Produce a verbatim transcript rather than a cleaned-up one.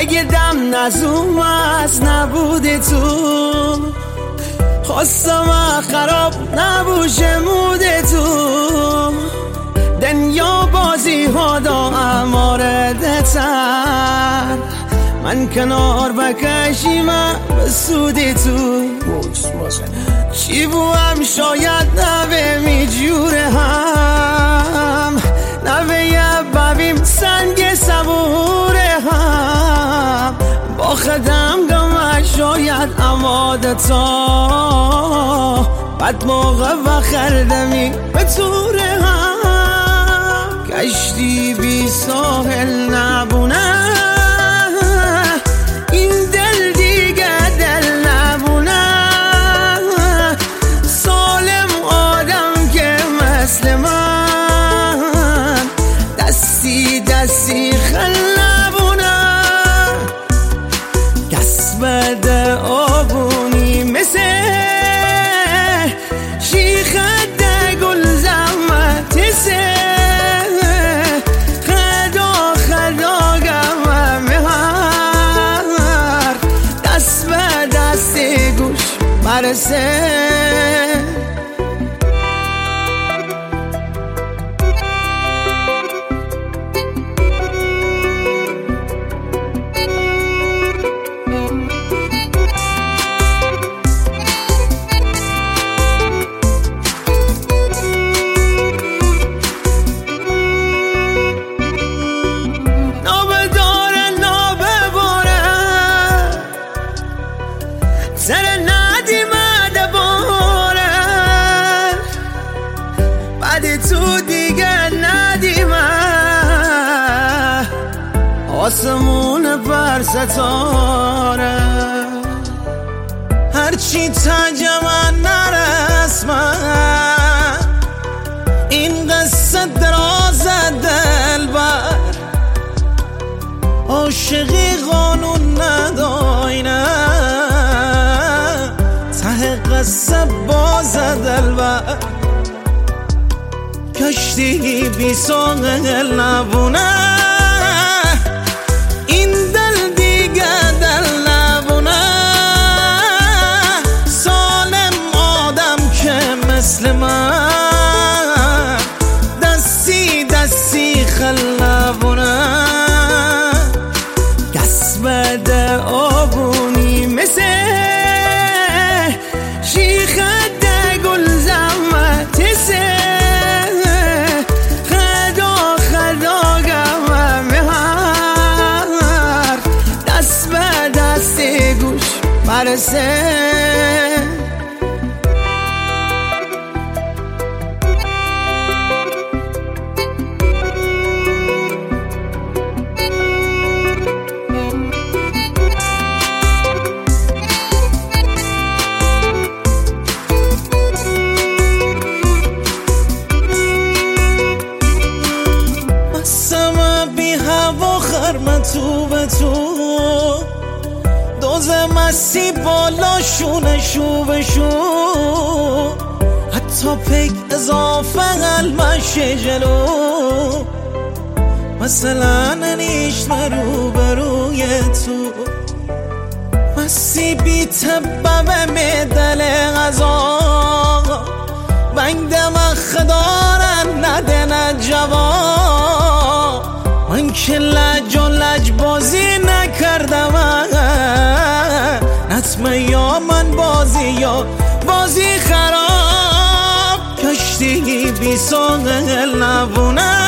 اگه دم نزوم از نبود تو خواستم خراب نبوشه مود تو دنیا بازی ها دا امارده تر من کنار بکشیم به سودی تو چی بوام شاید نوه می جوره هم نوه یه ببیم سنگ صبوره هم با خدم گمه شاید اماده تا بد موقع و خردمی به توره هم کشتی بی ساحل نبونه این دل دیگه دل نبونه سالم آدم که مثل من دستی دستی خل نبونه دست بده آبونی مثل شیخ ده گل زحمت سه خدا خدا گمه مهر دست به دست گوش برسه سر ندیمه دباره بعد تو دیگه ندیمه آسمون پر ستاره هرچی تنجم نرسمه این قصه دراز دل بر عاشقی قانون نداینه قصه باز دلبر کشتی بی ساحل نبونه این دل دیگه دل نبونه سالم آدم که مثل من دستی دستی خل نبونه دست بده آبونی مثل شیخ ده گل زحمت سه خدا خدا گمه مهر دست به دست گوش برسه من تو به تو دوز مستی بالا شونه شو به شو حتی پک اضافه قلبش جلو مثلا نیشت رو بروی تو مستی بی تبه میدل غذا بنگ دمخ دارن ندن جواب من که لج و لج بازی نکردم نتمه یا من بازی یا بازی خراب کشتی بی ساحل نبونه